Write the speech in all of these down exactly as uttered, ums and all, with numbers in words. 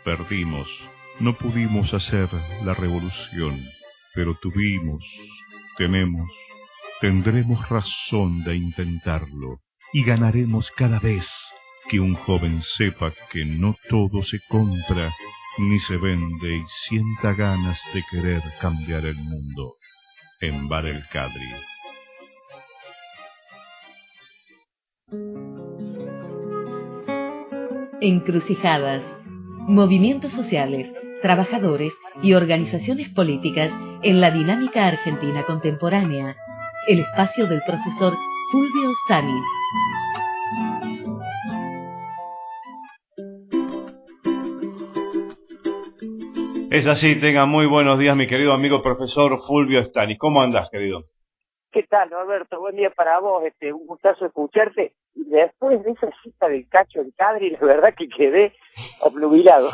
perdimos. No pudimos hacer la revolución, pero tuvimos, tenemos, tendremos razón de intentarlo y ganaremos cada vez que un joven sepa que no todo se compra ni se vende y sienta ganas de querer cambiar el mundo. En Bar El Cadri. Encrucijadas. Movimientos sociales, trabajadores y organizaciones políticas en la dinámica argentina contemporánea. El espacio del profesor Fulvio Stanis. Es así, tenga muy buenos días, mi querido amigo profesor Fulvio Stanis. ¿Cómo andás, querido? ¿Qué tal, Norberto? Buen día para vos, este, un gustazo escucharte. Y después de esa cita del Cacho El Cadri, la verdad que quedé obnubilado.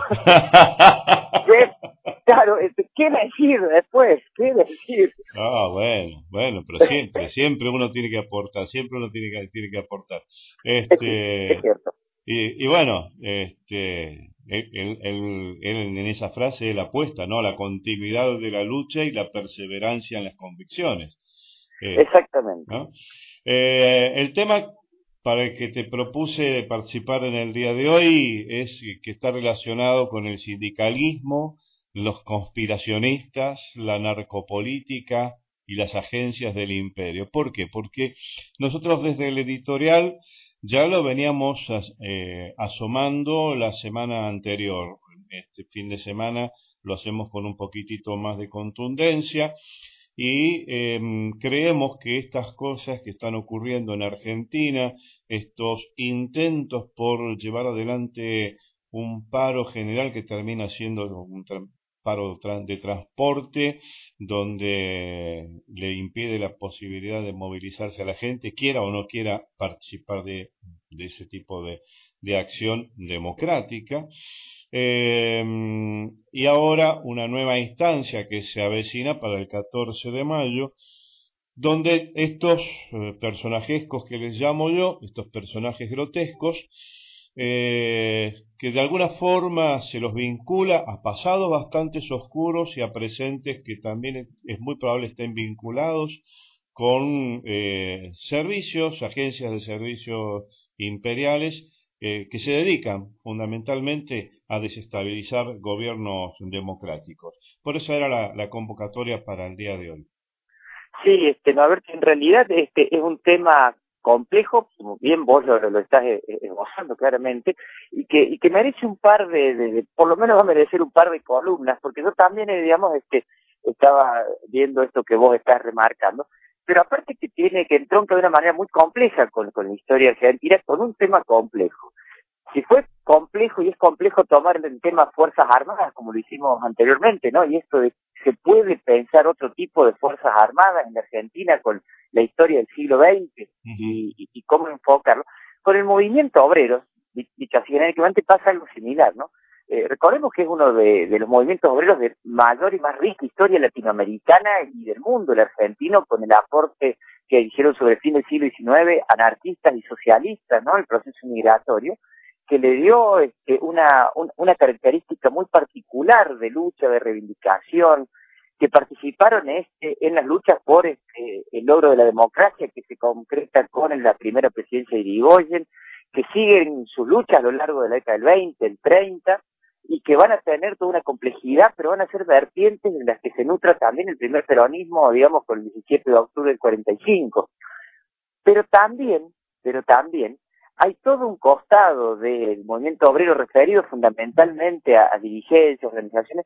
Claro, este, ¿qué decir después? ¿Qué decir? Ah, bueno, bueno, pero siempre, siempre uno tiene que aportar, siempre uno tiene que, tiene que aportar. Este, es cierto. Y, y bueno, este, él, él, él, él en esa frase él apuesta, ¿no? La continuidad de la lucha y la perseverancia en las convicciones. Eh, Exactamente. ¿no? Eh, el tema para el que te propuse participar en el día de hoy es que está relacionado con el sindicalismo, los conspiracionistas, la narcopolítica y las agencias del imperio. ¿Por qué? Porque nosotros desde el editorial ya lo veníamos eh, asomando la semana anterior. Este fin de semana lo hacemos con un poquitito más de contundencia y eh, creemos que estas cosas que están ocurriendo en Argentina, estos intentos por llevar adelante un paro general que termina siendo un paro de transporte donde le impide la posibilidad de movilizarse a la gente, quiera o no quiera participar de, de ese tipo de, de acción democrática. Eh, y ahora una nueva instancia que se avecina para el catorce de mayo, donde estos eh, personajescos que les llamo yo, estos personajes grotescos, eh, que de alguna forma se los vincula a pasados bastante oscuros y a presentes que también es, es muy probable estén vinculados con eh, servicios, agencias de servicios imperiales, Eh, que se dedican fundamentalmente a desestabilizar gobiernos democráticos. Por eso era la, la convocatoria para el día de hoy. Sí, este, no, a ver, en realidad este es un tema complejo, como bien vos lo, lo estás esbozando claramente, y que y que merece un par de, de, de, por lo menos va a merecer un par de columnas, porque yo también, digamos, este estaba viendo esto que vos estás remarcando, pero aparte que tiene, que entronca de una manera muy compleja con, con la historia argentina, con un tema complejo. Si fue complejo y es complejo tomar el tema Fuerzas Armadas, como lo hicimos anteriormente, ¿no? Y esto de se puede pensar otro tipo de Fuerzas Armadas en la Argentina con la historia del siglo veinte y, y, y cómo enfocarlo. Con el movimiento obrero, dicho así genéricamente, pasa algo similar, ¿no? Eh, recordemos que es uno de, de los movimientos obreros de mayor y más rica historia latinoamericana y del mundo, el argentino, con el aporte que hicieron sobre el fin del siglo diecinueve anarquistas y socialistas, ¿no? El proceso migratorio, que le dio este, una, un, una característica muy particular de lucha, de reivindicación, que participaron este, en las luchas por este, el logro de la democracia, que se concreta con la primera presidencia de Irigoyen, que siguen sus luchas a lo largo de la década del veinte, el treinta, y que van a tener toda una complejidad, pero van a ser vertientes en las que se nutra también el primer peronismo, digamos, con el diecisiete de octubre del cuarenta y cinco. Pero también, pero también, hay todo un costado del movimiento obrero referido fundamentalmente a, a dirigencias, organizaciones,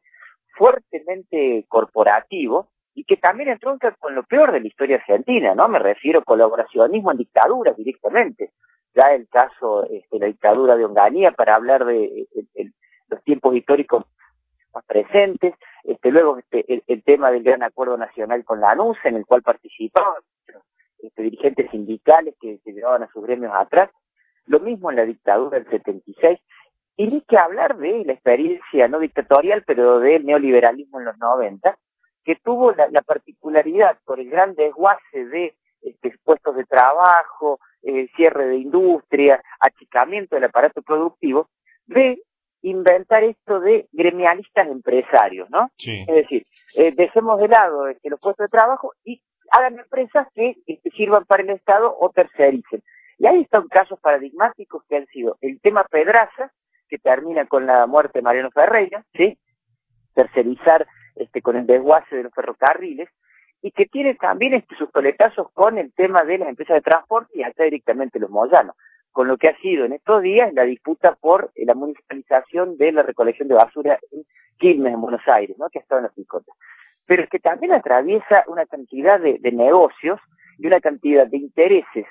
fuertemente corporativo, y que también entronca con lo peor de la historia argentina, ¿no? Me refiero a colaboracionismo en dictaduras directamente. Ya el caso de este, la dictadura de Onganía, para hablar de, de, de los tiempos históricos más presentes, este, luego este, el, el tema del Gran Acuerdo Nacional con la ANUS, en el cual participaban este, dirigentes sindicales que se llevaban a sus gremios atrás, lo mismo en la dictadura del setenta y seis, y ni que hablar de la experiencia no dictatorial, pero del neoliberalismo en los noventa, que tuvo la, la particularidad por el gran desguace de este, puestos de trabajo, eh, cierre de industria, achicamiento del aparato productivo, de inventar esto de gremialistas empresarios, ¿no? Sí. Es decir, eh, dejemos de lado este, los puestos de trabajo y hagan empresas que este, sirvan para el Estado o tercericen. Y ahí están casos paradigmáticos que han sido el tema Pedraza, que termina con la muerte de Mariano Ferreira, ¿sí? Tercerizar este, con el desguace de los ferrocarriles, y que tiene también este, sus coletazos con el tema de las empresas de transporte y hasta directamente los moyanos, con lo que ha sido en estos días la disputa por eh, la municipalización de la recolección de basura en Quilmes, en Buenos Aires, ¿no? Que ha estado en las picotas. Pero es que también atraviesa una cantidad de, de negocios y una cantidad de intereses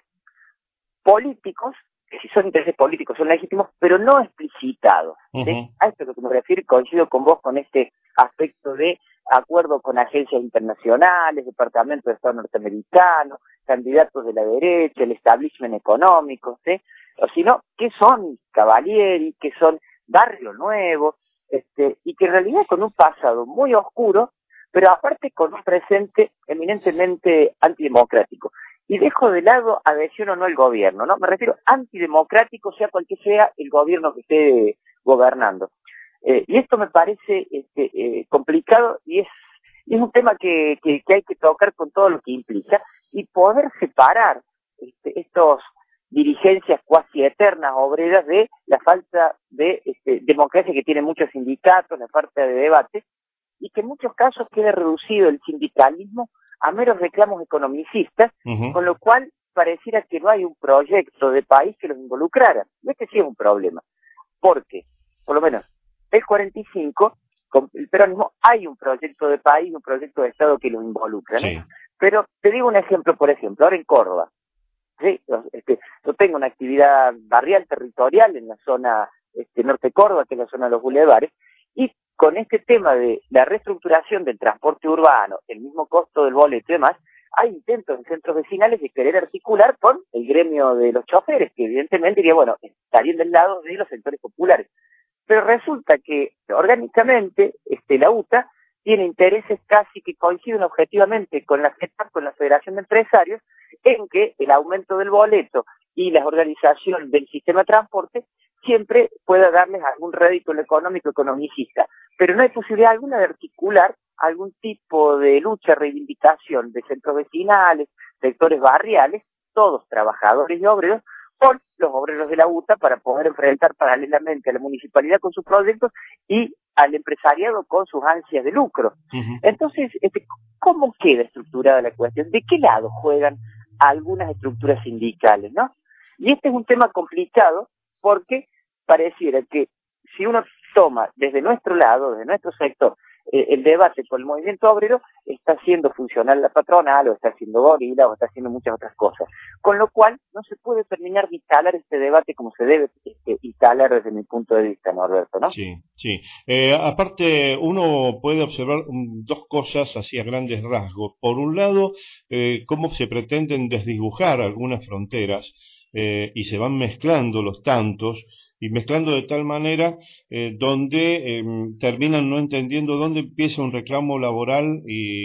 políticos, que si son intereses políticos son legítimos, pero no explicitados. ¿Sí? Uh-huh. A esto es lo que me refiero, coincido con vos con este aspecto de acuerdo con agencias internacionales, departamentos de Estado norteamericanos, candidatos de la derecha, el establishment económico, ¿sí? O si no, ¿qué son Cavalieri? ¿Qué son Barrio Nuevo? Este, y que en realidad con un pasado muy oscuro, pero aparte con un presente eminentemente antidemocrático. Y dejo de lado adhesión o no al gobierno, ¿no? Me refiero antidemocrático, sea cual que sea el gobierno que esté gobernando. Eh, y esto me parece este, eh, complicado y es, y es un tema que, que, que hay que tocar con todo lo que implica y poder separar este, estos dirigencias cuasi eternas obreras de la falta de este, democracia que tienen muchos sindicatos, la falta de debate, y que en muchos casos queda reducido el sindicalismo a meros reclamos economicistas, uh-huh. Con lo cual pareciera que no hay un proyecto de país que los involucrara. Y este sí es un problema, porque, por lo menos, el cuarenta y cinco, con el peronismo, hay un proyecto de país, un proyecto de Estado que los involucra, ¿no? Sí. Pero te digo un ejemplo, por ejemplo, ahora en Córdoba, ¿sí? Este, yo tengo una actividad barrial territorial en la zona este, norte de Córdoba, que es la zona de los bulevares, y con este tema de la reestructuración del transporte urbano, el mismo costo del boleto y demás, hay intentos en centros vecinales de querer articular con el gremio de los choferes, que evidentemente diría, bueno, estarían del lado de los sectores populares. Pero resulta que orgánicamente este, la U T A tiene intereses casi que coinciden objetivamente con la FETAP, con la Federación de Empresarios, en que el aumento del boleto y la organización del sistema de transporte siempre pueda darles algún rédito económico economicista, pero no hay posibilidad alguna de articular algún tipo de lucha, reivindicación de centros vecinales, sectores barriales, todos trabajadores y obreros, con los obreros de la U T A para poder enfrentar paralelamente a la municipalidad con sus proyectos y al empresariado con sus ansias de lucro. Uh-huh. Entonces, este, ¿cómo queda estructurada la cuestión? ¿De qué lado juegan algunas estructuras sindicales, no? Y este es un tema complicado porque pareciera que si uno toma desde nuestro lado, desde nuestro sector, eh, el debate con el movimiento obrero, está haciendo funcional la patronal, o está haciendo gorila, o está haciendo muchas otras cosas. Con lo cual, no se puede terminar de instalar este debate como se debe este, instalar desde mi punto de vista, Norberto, ¿no? Sí, sí. Eh, aparte, uno puede observar um, dos cosas así a grandes rasgos. Por un lado, eh, cómo se pretenden desdibujar algunas fronteras eh, y se van mezclando los tantos, y mezclando de tal manera eh, donde eh, terminan no entendiendo dónde empieza un reclamo laboral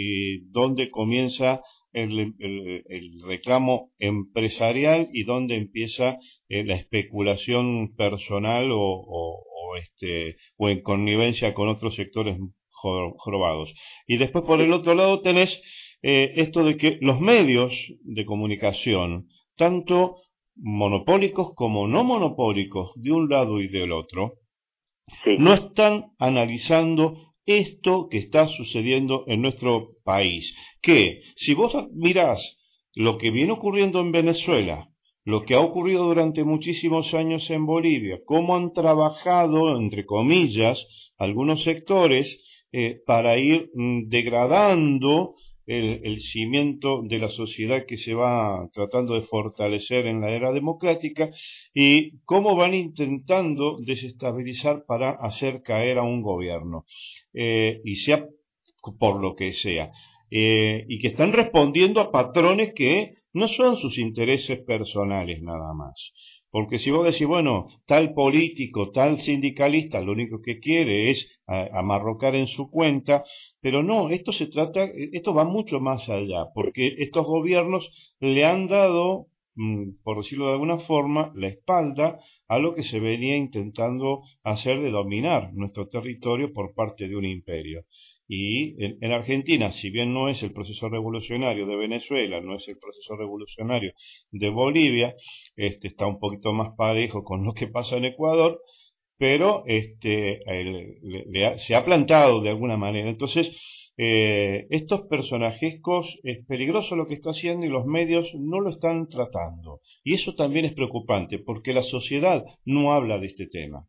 y dónde comienza el, el, el reclamo empresarial y dónde empieza eh, la especulación personal o, o, o, este, o en connivencia con otros sectores jorobados. Y después por el otro lado tenés eh, esto de que los medios de comunicación, tanto monopólicos como no monopólicos de un lado y del otro, sí, no están analizando esto que está sucediendo en nuestro país, que si vos mirás lo que viene ocurriendo en Venezuela, lo que ha ocurrido durante muchísimos años en Bolivia, cómo han trabajado, entre comillas, algunos sectores eh, para ir mm, degradando El, el cimiento de la sociedad que se va tratando de fortalecer en la era democrática y cómo van intentando desestabilizar para hacer caer a un gobierno, eh, y sea por lo que sea, eh, y que están respondiendo a patrones que no son sus intereses personales nada más. Porque si vos decís, bueno, tal político, tal sindicalista, lo único que quiere es a, amarrocar en su cuenta, pero no, esto se trata, esto va mucho más allá, porque estos gobiernos le han dado por decirlo de alguna forma, la espalda a lo que se venía intentando hacer de dominar nuestro territorio por parte de un imperio. Y en, en Argentina, si bien no es el proceso revolucionario de Venezuela, no es el proceso revolucionario de Bolivia, este está un poquito más parejo con lo que pasa en Ecuador, pero este el, le, le ha, se ha plantado de alguna manera. Entonces, eh, estos personajescos, es peligroso lo que está haciendo y los medios no lo están tratando. Y eso también es preocupante, porque la sociedad no habla de este tema.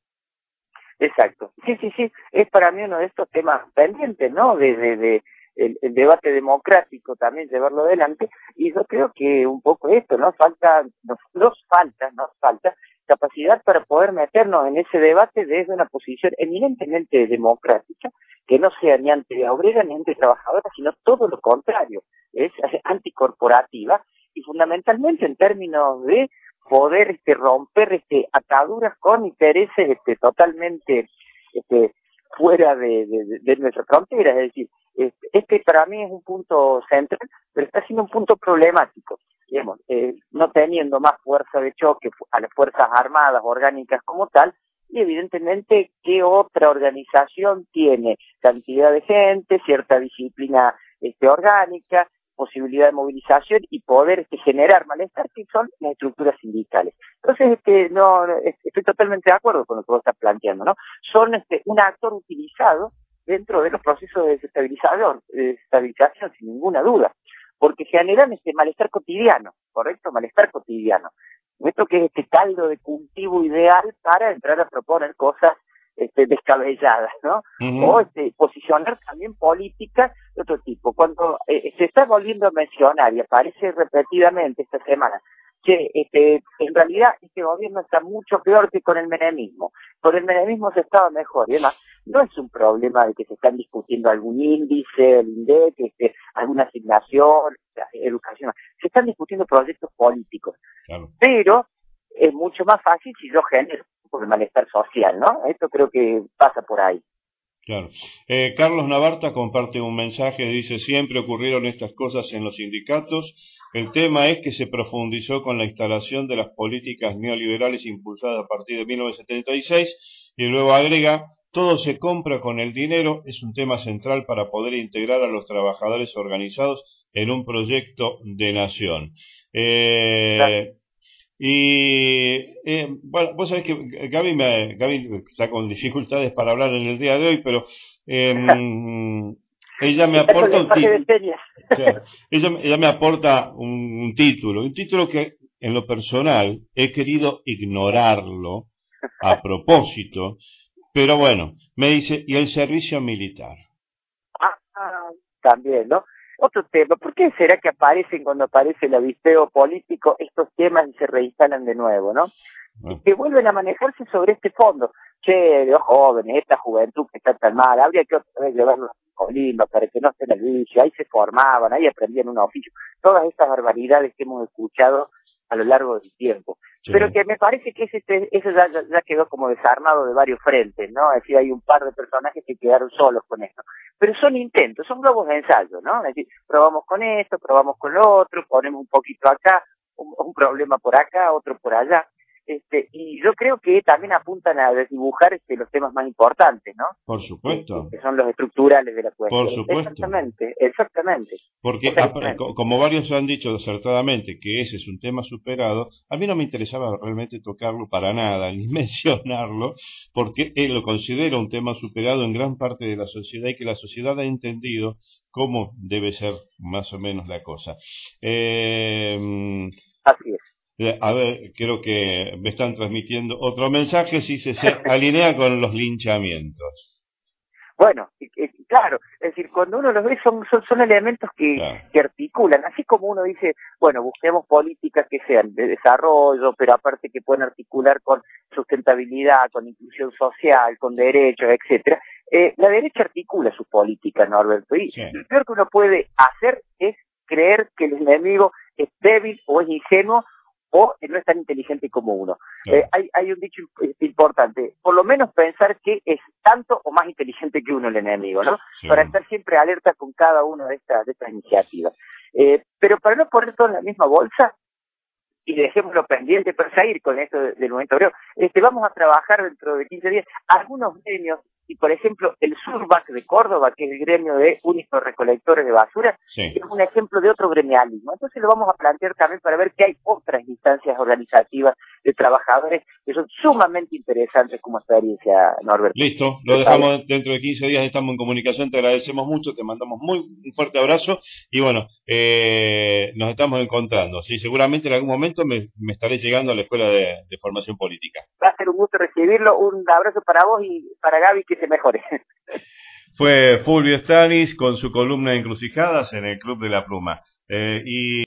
Exacto. Sí, sí, sí. Es para mí uno de estos temas pendientes, ¿no? De, de, de el, el debate democrático también llevarlo adelante. Y yo creo que un poco esto, ¿no? Falta, nos, nos falta, nos falta capacidad para poder meternos en ese debate desde una posición eminentemente democrática, que no sea ni anti-obrera ni anti-trabajadora, sino todo lo contrario, es anticorporativa y fundamentalmente en términos de poder este, romper este, ataduras con intereses este, totalmente este, fuera de, de, de nuestra frontera. Es decir, este, este para mí es un punto central, pero está siendo un punto problemático. Digamos, eh, no teniendo más fuerza de choque a las Fuerzas Armadas orgánicas como tal, y evidentemente qué otra organización tiene cantidad de gente, cierta disciplina este, orgánica, posibilidad de movilización y poder este, generar malestar, que son las estructuras sindicales. Entonces, este, no, estoy totalmente de acuerdo con lo que vos estás planteando, ¿no? Son este, un actor utilizado dentro de los procesos de desestabilización, de desestabilización, sin ninguna duda, porque generan este malestar cotidiano, ¿correcto? Malestar cotidiano. Esto que es este caldo de cultivo ideal para entrar a proponer cosas este, descabelladas, ¿no? Uh-huh. O este, posicionar también políticas de otro tipo. Cuando eh, se está volviendo a mencionar y aparece repetidamente esta semana que este, en realidad este gobierno está mucho peor que con el menemismo. Con el menemismo se estaba mejor y demás. No es un problema de que se están discutiendo algún índice, el INDEC, este, alguna asignación, educación. Se están discutiendo proyectos políticos. Claro. Pero es mucho más fácil si yo genero por el malestar social, ¿no? Esto creo que pasa por ahí. Claro. Eh, Carlos Navarta comparte un mensaje, dice: siempre ocurrieron estas cosas en los sindicatos. El tema es que se profundizó con la instalación de las políticas neoliberales impulsadas a partir de mil novecientos setenta y seis, y luego agrega: todo se compra con el dinero, es un tema central para poder integrar a los trabajadores organizados en un proyecto de nación. Eh, claro. Y eh, bueno, vos sabés que Gaby, me, Gaby está con dificultades para hablar en el día de hoy, pero eh, ella me aporta un título. O sea, ella, ella me aporta un, un título, un título que en lo personal he querido ignorarlo a propósito, pero bueno, me dice: y el servicio militar. Ah, también, ¿no? Otro tema, ¿por qué será que aparecen cuando aparece el avispero político estos temas y se reinstalan de nuevo, no? Y que vuelven a manejarse sobre este fondo. Che, los jóvenes, esta juventud que está tan mal, habría que otra vez llevarlos a Colima para que no estén al vicio, ahí se formaban, ahí aprendían un oficio. Todas estas barbaridades que hemos escuchado a lo largo del tiempo. Sí. Pero que me parece que ese, ese ya, ya quedó como desarmado de varios frentes, ¿no? Es decir, hay un par de personajes que quedaron solos con esto. Pero son intentos, son globos de ensayo, ¿no? Es decir, probamos con esto, probamos con lo otro, ponemos un poquito acá, un, un problema por acá, otro por allá. Este, y yo creo que también apuntan a desdibujar este, los temas más importantes, ¿no? Por supuesto. Que son los estructurales de la cuestión. Por supuesto. Exactamente, exactamente. Porque, exactamente. A, como varios han dicho acertadamente que ese es un tema superado, a mí no me interesaba realmente tocarlo para nada, ni mencionarlo, porque él lo considera un tema superado en gran parte de la sociedad y que la sociedad ha entendido cómo debe ser más o menos la cosa. Eh, Así es. A ver, creo que me están transmitiendo otro mensaje, si se, se alinea con los linchamientos. Bueno, claro, es decir, cuando uno los ve son, son, son elementos que, claro. que articulan, así como uno dice, bueno, busquemos políticas que sean de desarrollo, pero aparte que puedan articular con sustentabilidad, con inclusión social, con derechos, etcétera. Eh, la derecha articula sus políticas, Norberto, y sí. Lo peor que uno puede hacer es creer que el enemigo es débil o es ingenuo, o no es tan inteligente como uno. Claro. Eh, hay, hay un dicho importante, por lo menos pensar que es tanto o más inteligente que uno el enemigo, ¿no? Sí. Para estar siempre alerta con cada una de estas, de estas iniciativas. Eh, pero para no poner todo en la misma bolsa, y dejémoslo pendiente para seguir con esto del movimiento obrero. Este, vamos a trabajar dentro de quince días algunos gremios, y por ejemplo el Surbac de Córdoba, que es el gremio de únicos recolectores de basura, Sí. es un ejemplo de otro gremialismo. Entonces lo vamos a plantear también para ver que hay otras instancias organizativas de trabajadores que son sumamente interesantes como experiencia, Norberto. Listo, lo dejamos dentro de quince días, estamos en comunicación, te agradecemos mucho, te mandamos muy un fuerte abrazo y bueno, eh, nos estamos encontrando. Sí, seguramente en algún momento me, me estaré llegando a la Escuela de, de Formación Política. Va a ser un gusto recibirlo, un abrazo para vos y para Gaby, que se mejore. Fue Fulvio Stanis con su columna Encrucijadas en el Club de la Pluma. Eh, y